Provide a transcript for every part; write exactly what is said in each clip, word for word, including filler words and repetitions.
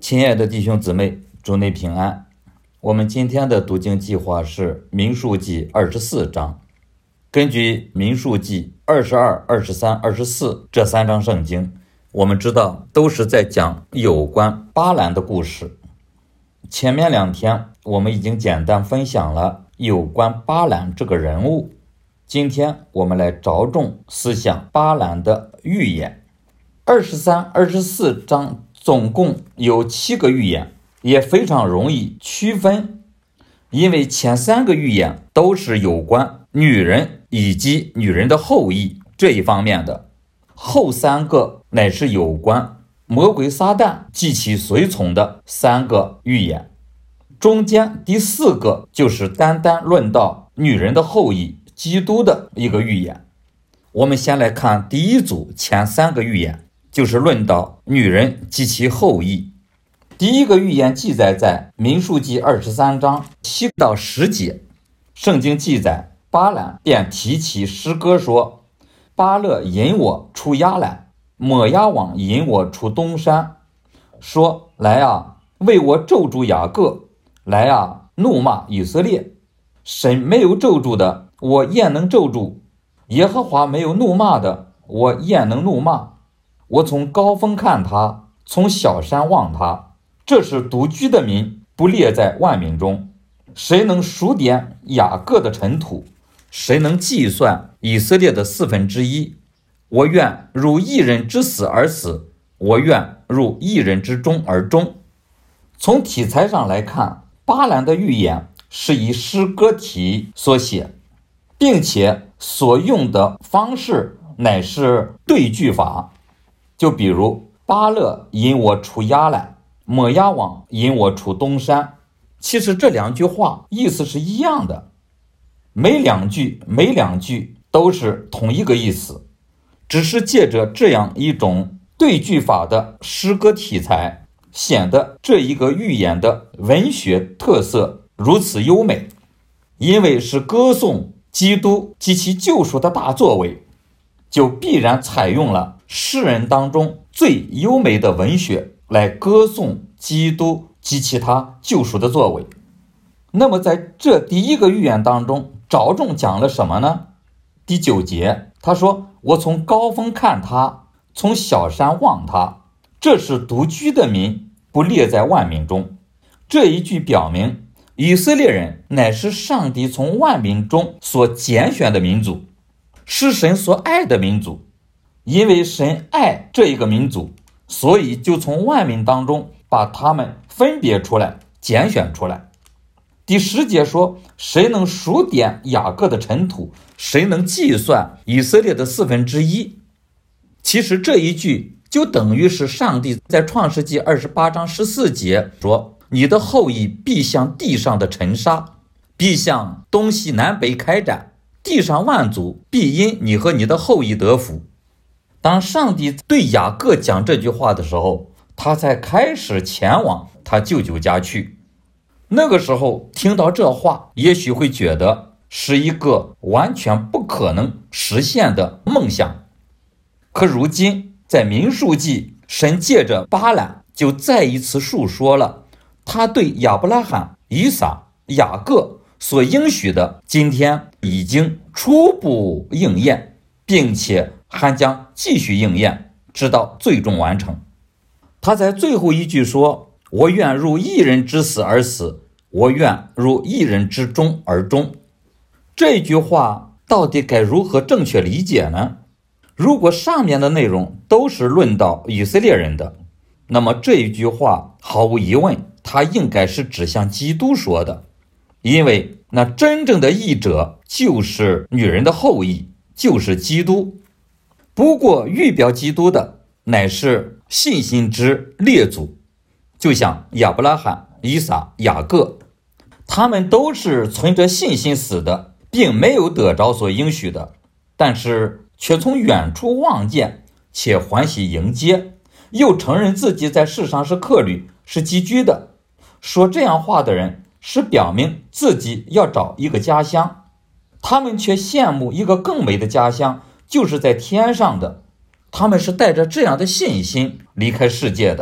亲爱的弟兄姊妹，主内平安。我们今天的读经计划是民数记二十四章。根据民数记二十二、二十三、二十四这三章圣经，我们知道都是在讲有关巴兰的故事。前面两天我们已经简单分享了有关巴兰这个人物，今天我们来着重思想巴兰的预言。二十三、二十四章总共有七个预言，也非常容易区分，因为前三个预言都是有关女人以及女人的后裔这一方面的，后三个乃是有关魔鬼撒旦及其随从的三个预言，中间第四个就是单单论到女人的后裔基督的一个预言。我们先来看第一组前三个预言，就是论到女人及其后裔。第一个预言记载在民数记二十三章七到十节，圣经记载巴兰便提起诗歌说：巴勒引我出亚兰，抹亚网引我出东山，说来啊，为我咒诅雅各，来啊，怒骂以色列。神没有咒诅的，我焉能咒诅？耶和华没有怒骂的，我焉能怒骂？我从高峰看他，从小山望他，这是独居的民，不列在万民中。谁能数点雅各的尘土？谁能计算以色列的四分之一？我愿入一人之死而死，我愿入一人之终而终。从题材上来看，巴兰的预言是以诗歌体所写，并且所用的方式乃是对句法。就比如巴勒引我出亚兰，抹亚网引我出东山，其实这两句话意思是一样的，每两句每两句都是同一个意思，只是借着这样一种对句法的诗歌题材，显得这一个预言的文学特色如此优美。因为是歌颂基督及其救赎的大作为，就必然采用了诗人当中最优美的文学来歌颂基督及其他救赎的作为。那么在这第一个预言当中着重讲了什么呢？第九节他说，我从高峰看他，从小山望他，这是独居的民，不列在万民中。这一句表明以色列人乃是上帝从万民中所拣选的民族，是神所爱的民族。因为神爱这一个民族，所以就从万民当中把他们分别出来，拣选出来。第十节说，谁能数点雅各的尘土？谁能计算以色列的四分之一？其实这一句就等于是上帝在创世纪二十八章十四节说，你的后裔必像地上的尘沙，必向东西南北开展，地上万族必因你和你的后裔得福。当上帝对雅各讲这句话的时候，他才开始前往他舅舅家去。那个时候听到这话，也许会觉得是一个完全不可能实现的梦想。可如今在民数记，神借着巴兰就再一次述说了他对亚伯拉罕、以撒、雅各所应许的，今天已经初步应验，并且还将继续应验，直到最终完成。他在最后一句说，我愿入一人之死而死，我愿入一人之终而终。这句话到底该如何正确理解呢？如果上面的内容都是论到以色列人的，那么这一句话毫无疑问，它应该是指向基督说的，因为那真正的义者就是女人的后裔，就是基督。不过预表基督的乃是信心之列祖，就像亚伯拉罕、以撒、雅各，他们都是存着信心死的，并没有得着所应许的，但是却从远处望见，且欢喜迎接，又承认自己在世上是客旅，是寄居的。说这样话的人是表明自己要找一个家乡，他们却羡慕一个更美的家乡，就是在天上的。他们是带着这样的信心离开世界的，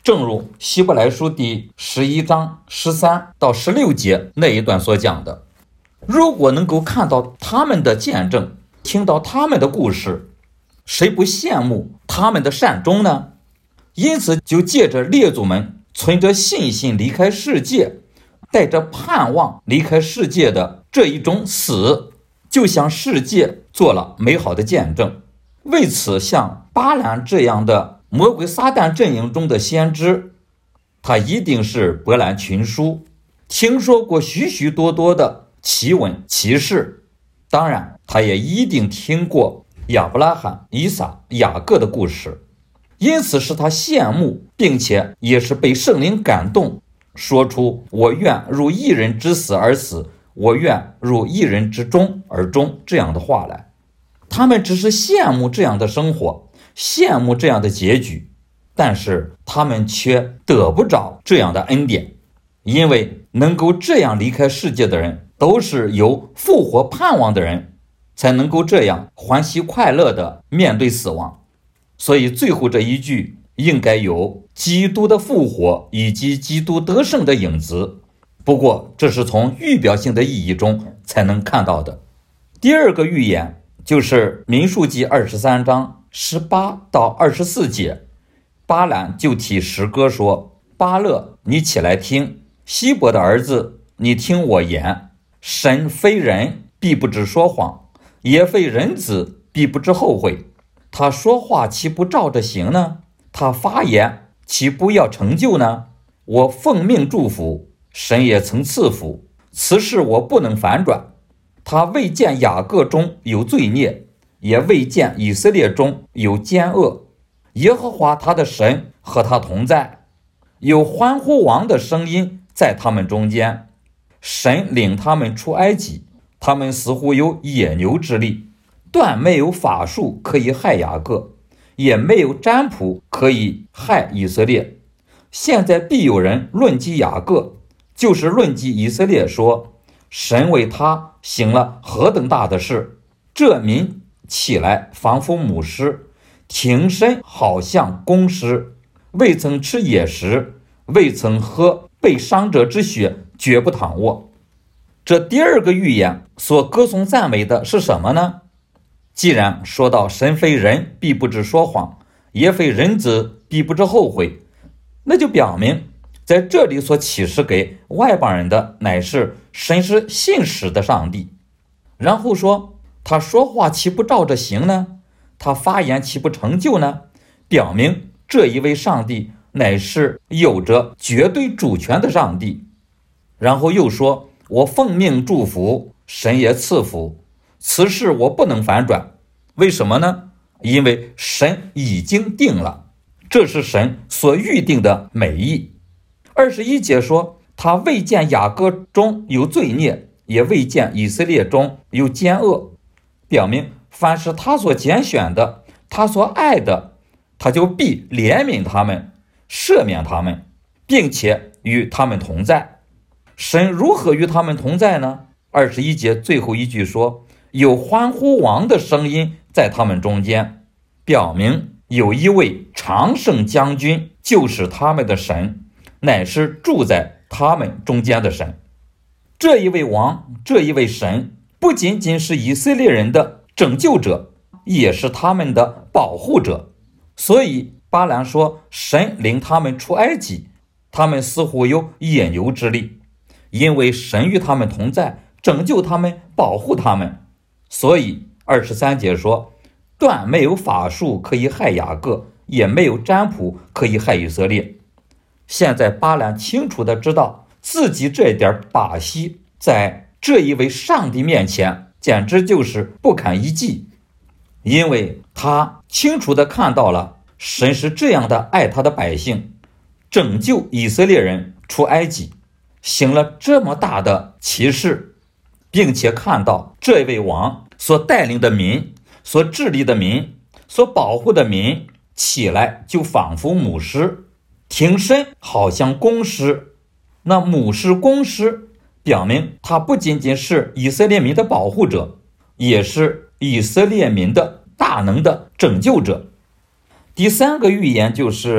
正如希伯来书第十一章十三到十六节那一段所讲的，如果能够看到他们的见证，听到他们的故事，谁不羡慕他们的善终呢？因此就借着列祖们存着信心离开世界，带着盼望离开世界的这一种死，就向世界做了美好的见证。为此，像巴兰这样的魔鬼撒旦阵营中的先知，他一定是博览群书，听说过许许多多的奇闻奇事，当然他也一定听过亚伯拉罕、以撒、雅各的故事，因此是他羡慕，并且也是被圣灵感动，说出我愿如一人之死而死，我愿如一人之终而终这样的话来。他们只是羡慕这样的生活，羡慕这样的结局，但是他们却得不着这样的恩典，因为能够这样离开世界的人，都是有复活盼望的人，才能够这样欢喜快乐地面对死亡。所以最后这一句应该有基督的复活以及基督得胜的影子，不过这是从预表性的意义中才能看到的。第二个预言就是民数记二十三章十八到二十四节，巴兰就提诗歌说，巴勒，你起来听，希伯的儿子，你听我言，神非人，必不知说谎，也非人子，必不知后悔。他说话岂不照着行呢？他发言岂不要成就呢？我奉命祝福，神也曾赐福，此事我不能反转。他未见雅各中有罪孽，也未见以色列中有奸恶。耶和华他的神和他同在，有欢呼王的声音在他们中间。神领他们出埃及，他们似乎有野牛之力，断没有法术可以害雅各，也没有占卜可以害以色列。现在必有人论及雅各，就是论及以色列，说神为他行了何等大的事，这民起来仿佛母狮，挺身好像公狮，未曾吃野食，未曾喝被伤者之血，绝不躺卧。这第二个预言所歌颂赞美的是什么呢？既然说到神非人，必不知说谎，也非人子，必不知后悔，那就表明在这里所启示给外邦人的乃是神是信实的上帝。然后说他说话岂不照着行呢？他发言岂不成就呢？表明这一位上帝乃是有着绝对主权的上帝。然后又说我奉命祝福，神也赐福，此事我不能反转。为什么呢？因为神已经定了，这是神所预定的美意。二十一节说他未见雅各中有罪孽，也未见以色列中有奸恶，表明凡是他所拣选的，他所爱的，他就必怜悯他们，赦免他们，并且与他们同在。神如何与他们同在呢？二十一节最后一句说有欢呼王的声音在他们中间，表明有一位常胜将军，就是他们的神，乃是住在他们中间的神。这一位王，这一位神，不仅仅是以色列人的拯救者，也是他们的保护者。所以巴兰说神领他们出埃及，他们似乎有野牛之力，因为神与他们同在，拯救他们，保护他们。所以二十三节说断没有法术可以害雅各，也没有占卜可以害以色列。现在巴兰清楚地知道自己这点把戏在这一位上帝面前简直就是不堪一击，因为他清楚地看到了神是这样的爱他的百姓，拯救以色列人出埃及，行了这么大的奇事，并且看到这位王所带领的民，所治理的民，所保护的民起来就仿佛母狮，挺身好像公狮。那母狮公狮表明他不仅仅是以色列民的保护者，也是以色列民的大能的拯救者。第三个预言就是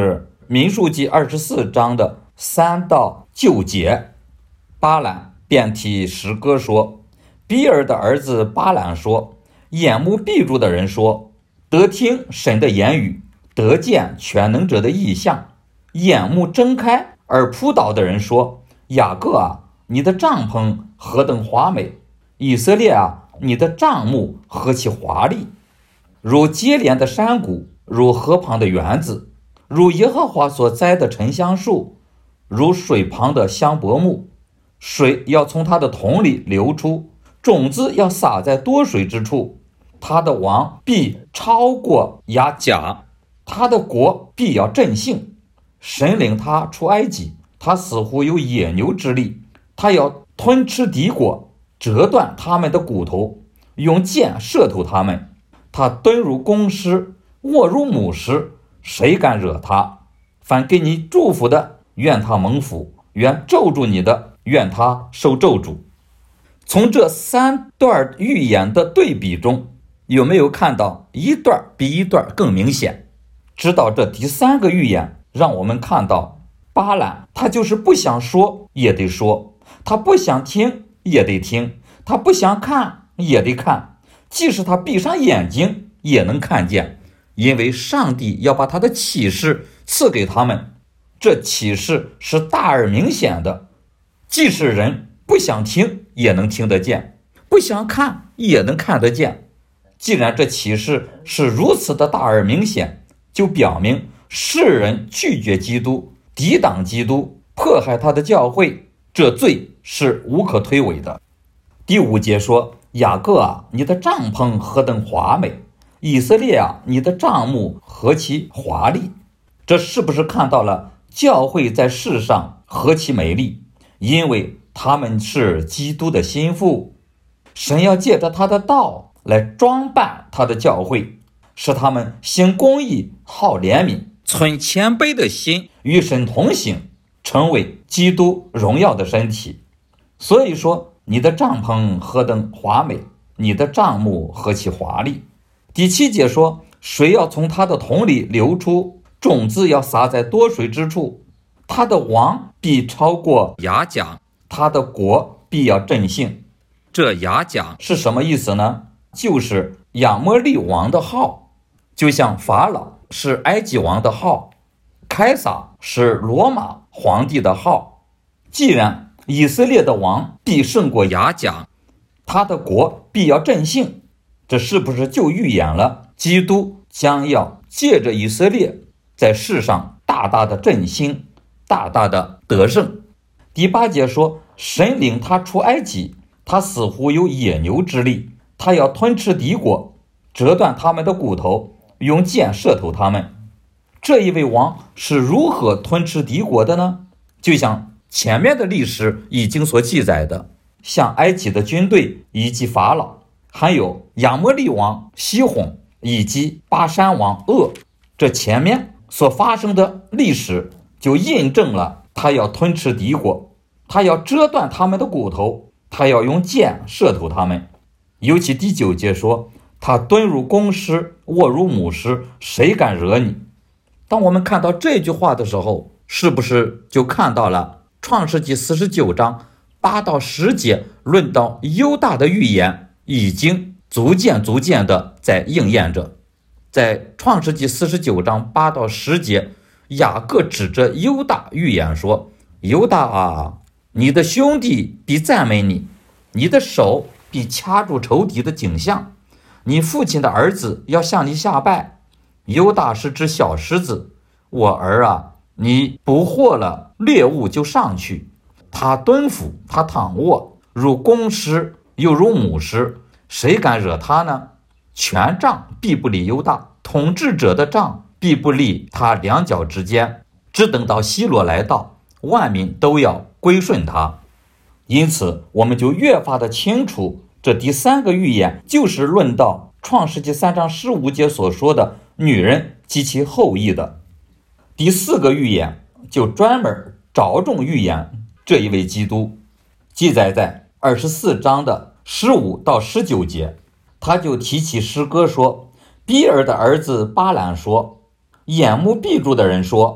民数记二十四章的三到九节，巴兰便替诗歌说，比尔的儿子巴兰说，眼目闭住的人说，得听神的言语，得见全能者的异象。眼目睁开而扑倒的人说，雅各啊，你的帐篷何等华美，以色列啊，你的帐幕何其华丽，如接连的山谷，如河旁的园子，如耶和华所栽的沉香树，如水旁的香柏木。水要从他的桶里流出，种子要撒在多水之处。他的王必超过亚甲，他的国必要振兴。神领他出埃及，他似乎有野牛之力，他要吞吃敌国，折断他们的骨头，用箭射透他们。他蹲如公狮，卧如母狮，谁敢惹他？凡给你祝福的，愿他蒙福；愿咒诅你的，愿他受咒诅。从这三段预言的对比中，有没有看到一段比一段更明显？直到这第三个预言，让我们看到巴兰他就是不想说也得说，他不想听也得听，他不想看也得看，即使他闭上眼睛也能看见，因为上帝要把他的启示赐给他们。这启示是大而明显的，即使人不想听也能听得见，不想看也能看得见。既然这启示是如此的大而明显，就表明世人拒绝基督，抵挡基督，迫害他的教会，这罪是无可推诿的。第五节说，雅各啊，你的帐篷何等华美，以色列啊，你的帐幕何其华丽。这是不是看到了教会在世上何其美丽？因为他们是基督的心腹，神要借着他的道来装扮他的教会，使他们行公义，好怜悯，存谦卑的心，与神同行，成为基督荣耀的身体。所以说，你的帐篷何等华美，你的帐幕何其华丽。第七节说，水要从他的桶里流出，种子要撒在多水之处。他的王必超过亚甲，他的国必要振兴。这亚甲是什么意思呢？就是亚摩利王的号，就像法老是埃及王的号，凯撒是罗马皇帝的号。既然以色列的王必胜过亚甲，他的国必要振兴，这是不是就预言了基督将要借着以色列在世上大大的振兴，大大的得胜？第八节说，神领他出埃及，他似乎有野牛之力，他要吞吃敌国，折断他们的骨头，用箭射透他们。这一位王是如何吞吃敌国的呢？就像前面的历史已经所记载的，像埃及的军队以及法老，还有亚摩利王西宏以及巴山王噩，这前面所发生的历史就印证了他要吞吃敌国，他要折断他们的骨头，他要用箭射透他们。尤其第九节说，他蹲如公狮，卧如母狮，谁敢惹你？当我们看到这句话的时候，是不是就看到了创世纪四十九章八到十节论到犹大的预言已经逐渐逐渐的在应验着？在创世纪四十九章八到十节，雅各指着犹大预言说，犹大啊，你的兄弟必赞美你，你的手必掐住仇敌的颈项，你父亲的儿子要向你下拜。犹大是只小狮子，我儿啊，你捕获了猎物就上去，他蹲伏，他躺卧，如公狮又如母狮，谁敢惹他呢？权杖必不离犹大，统治者的杖必不离他两脚之间，只等到希罗来到，万民都要归顺他。因此我们就越发的清楚，这第三个预言就是论到创世纪三章十五节所说的女人及其后裔的。第四个预言就专门着重预言这一位基督，记载在二十四章的十五到十九节，他就提起诗歌说，比尔的儿子巴兰说，眼目闭住的人说，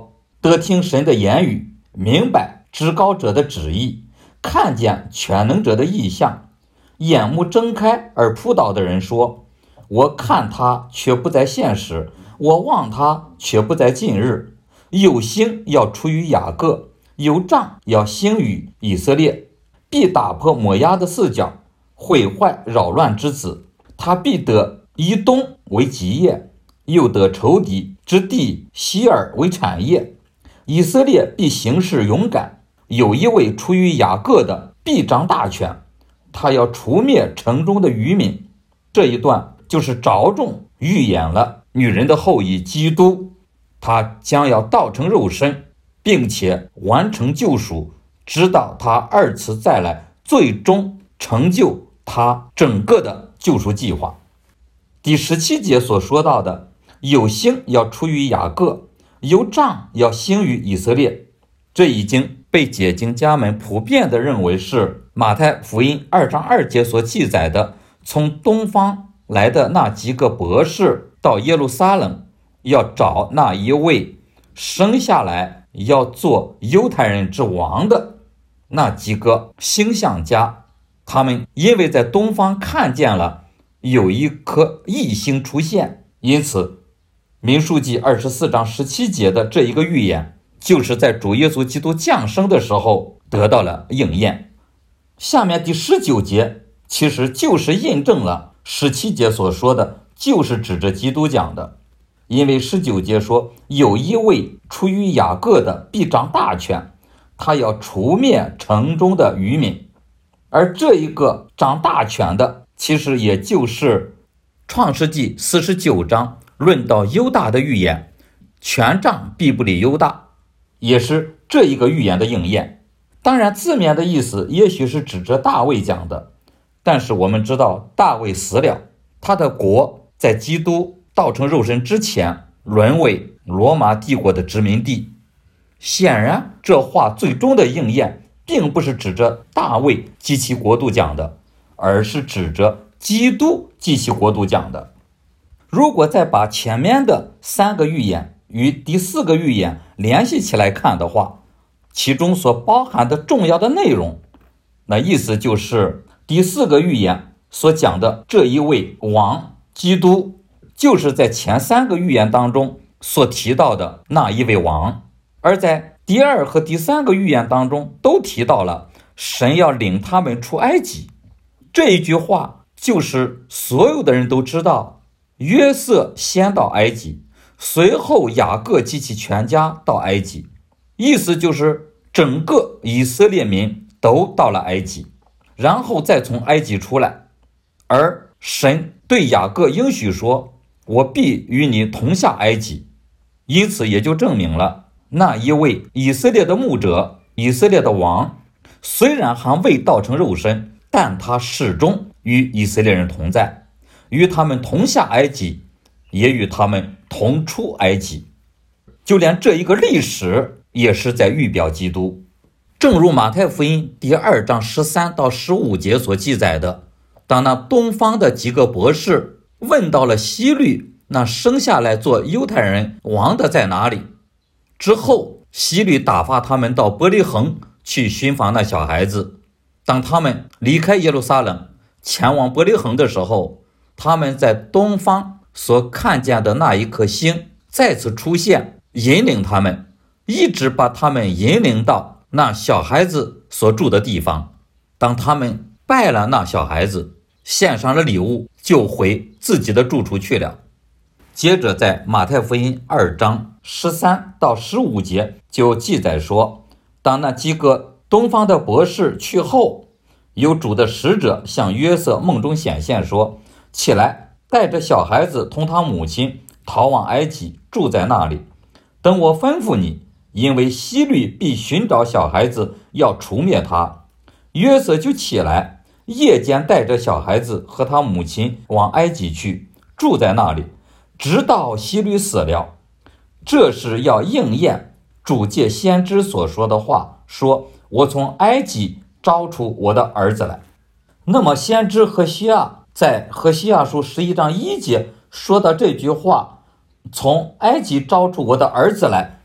得听神的言语，明白至高者的旨意，看见全能者的异象。眼目睁开而扑倒的人说，我看他却不在现实，我望他却不在近日。有星要出于雅各，有杖要兴于以色列，必打破摩押的四角，毁坏扰乱之子。他必得以东为基业，又得仇敌之地希尔为产业。以色列必行事勇敢，有一位出于雅各的必掌大权，他要除灭城中的渔民。这一段就是着重预演了女人的后裔基督，他将要道成肉身，并且完成救赎，直到他二次再来，最终成就他整个的救赎计划。第十七节所说到的有星要出于雅各，有杖要兴于以色列，这已经被解经家们普遍地认为是马太福音二章二节所记载的，从东方来的那几个博士到耶路撒冷，要找那一位生下来要做犹太人之王的那几个星象家。他们因为在东方看见了有一颗异星出现，因此民数记二十四章十七节的这一个预言，就是在主耶稣基督降生的时候得到了应验。下面第十九节其实就是印证了十七节所说的，就是指着基督讲的。因为十九节说，有一位出于雅各的必掌大权，他要除灭城中的渔民。而这一个掌大权的，其实也就是创世纪四十九章论到犹大的预言，权杖必不离犹大，也是这一个预言的应验。当然字面的意思也许是指着大卫讲的，但是我们知道大卫死了，他的国在基督道成肉身之前沦为罗马帝国的殖民地。显然这话最终的应验并不是指着大卫及其国度讲的，而是指着基督及其国度讲的。如果再把前面的三个预言与第四个预言联系起来看的话，其中所包含的重要的内容，那意思就是第四个预言所讲的这一位王基督，就是在前三个预言当中所提到的那一位王。而在第二和第三个预言当中都提到了神要领他们出埃及。这一句话就是所有的人都知道，约瑟先到埃及，随后雅各及其全家到埃及，意思就是整个以色列民都到了埃及，然后再从埃及出来。而神对雅各应许说，我必与你同下埃及，因此也就证明了那一位以色列的牧者，以色列的王，虽然还未道成肉身，但他始终与以色列人同在，与他们同下埃及，也与他们同出埃及。就连这一个历史也是在预表基督。正如马太福音第二章十三到十五节所记载的，当那东方的几个博士问到了希律那生下来做犹太人王的在哪里之后，希律打发他们到伯利恒去寻访那小孩子。当他们离开耶路撒冷前往伯利恒的时候，他们在东方所看见的那一颗星再次出现，引领他们，一直把他们引领到那小孩子所住的地方。当他们拜了那小孩子，献上了礼物，就回自己的住处去了。接着在马太福音二章十三到十五节就记载说，当那几个东方的博士去后，有主的使者向约瑟梦中显现说，起来，带着小孩子同他母亲逃往埃及，住在那里，等我吩咐你，因为希律必寻找小孩子，要除灭他。约瑟就起来，夜间带着小孩子和他母亲往埃及去，住在那里，直到希律死了。这是要应验主借先知所说的话，说我从埃及招出我的儿子来。那么先知何西阿在何西阿书十一章一节说的这句话，从埃及招出我的儿子来，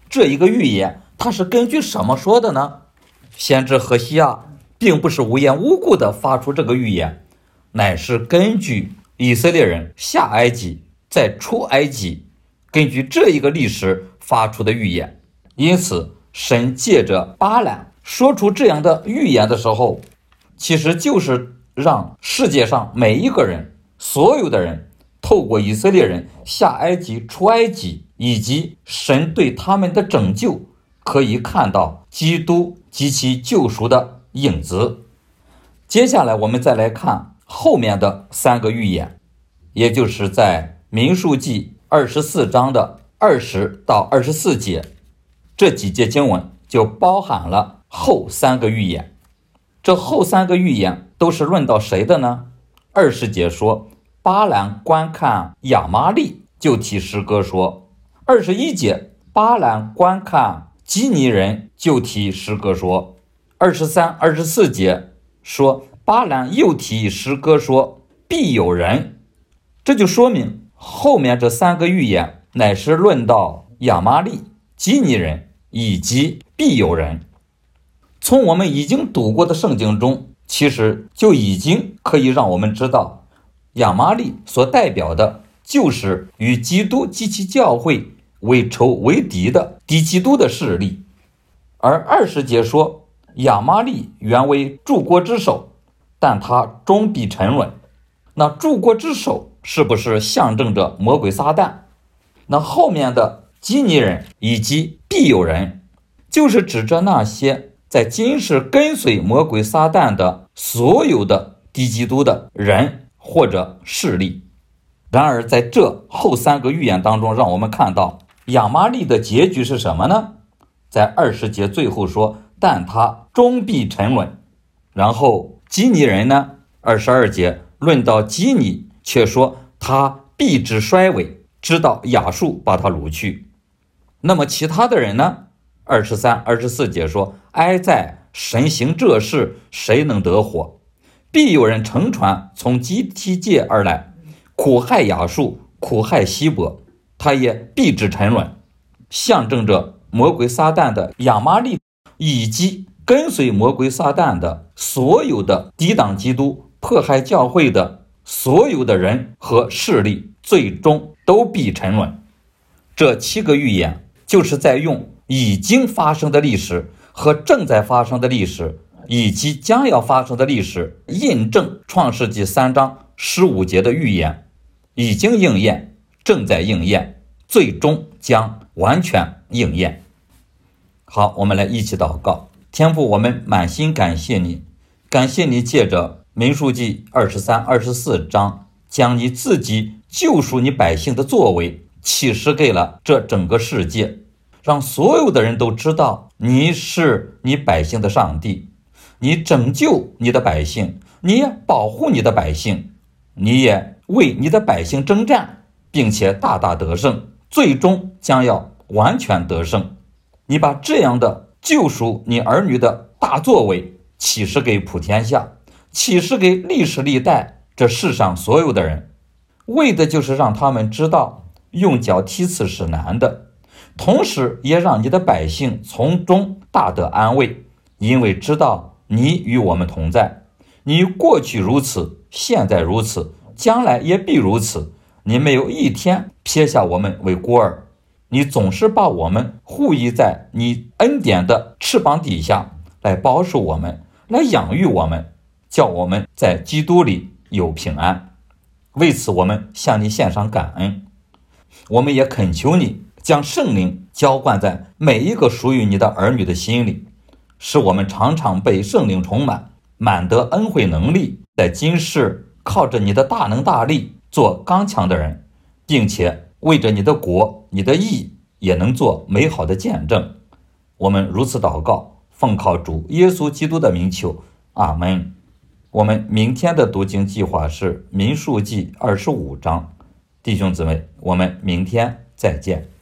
这一个预言它是根据什么说的呢？先知何西阿并不是无缘无故的发出这个预言，乃是根据以色列人下埃及再出埃及，根据这一个历史发出的预言。因此神借着巴兰说出这样的预言的时候，其实就是让世界上每一个人，所有的人透过以色列人下埃及出埃及，以及神对他们的拯救，可以看到基督及其救赎的影子。接下来我们再来看后面的三个预言，也就是在民数记二十四章的二十到二十四节，这几节经文就包含了后三个预言。这后三个预言都是论到谁的呢？二十节说巴兰观看亚玛利，就提诗歌说。二十一节巴兰观看基尼人，就提诗歌说。二十三、二十四节说巴兰又提诗歌说必有人。这就说明后面这三个预言乃是论到亚玛利、基尼人以及必有人。从我们已经读过的圣经中，其实就已经可以让我们知道，亚玛利所代表的就是与基督及其教会为仇为敌的敌基督的势力。而二十节说亚玛利原为柱国之首，但他终必沉沦。那柱国之首是不是象征着魔鬼撒旦？那后面的基尼人以及必有人，就是指着那些在今世跟随魔鬼撒旦的所有的敌基督的人或者势力。然而在这后三个预言当中，让我们看到亚玛利的结局是什么呢？在二十节最后说但他终必沉沦。然后基尼人呢，二十二节论到基尼，却说他必致衰微，直到亚述把他掳去。那么其他的人呢？二十三、二十四节说哀哉，神行这事，谁能得活？必有人乘船从基提界而来，苦害亚述，苦害希伯，他也必致沉沦。象征着魔鬼撒旦的亚玛利，以及跟随魔鬼撒旦的所有的抵挡基督、迫害教会的所有的人和势力，最终都必沉沦。这七个预言就是在用已经发生的历史和正在发生的历史以及将要发生的历史，印证创世纪三章十五节的预言已经应验，正在应验，最终将完全应验。好，我们来一起祷告。天父，我们满心感谢你，感谢你借着民数记二十三、二十四章，将你自己救赎你百姓的作为启示给了这整个世界，让所有的人都知道你是你百姓的上帝，你拯救你的百姓，你也保护你的百姓，你也为你的百姓征战，并且大大得胜，最终将要完全得胜。你把这样的救赎你儿女的大作为启示给普天下，启示给历史历代这世上所有的人，为的就是让他们知道用脚踢刺是难的，同时也让你的百姓从中大得安慰，因为知道你与我们同在，你过去如此，现在如此，将来也必如此，你没有一天撇下我们为孤儿，你总是把我们护庇在你恩典的翅膀底下，来保守我们，来养育我们，叫我们在基督里有平安。为此我们向你献上感恩，我们也恳求你将圣灵浇灌在每一个属于你的儿女的心里，使我们常常被圣灵充满，满得恩惠能力，在今世靠着你的大能大力做刚强的人，并且为着你的国、你的义也能做美好的见证。我们如此祷告，奉靠主耶稣基督的名求，阿们。我们明天的读经计划是民数记二十五章，弟兄姊妹，我们明天再见。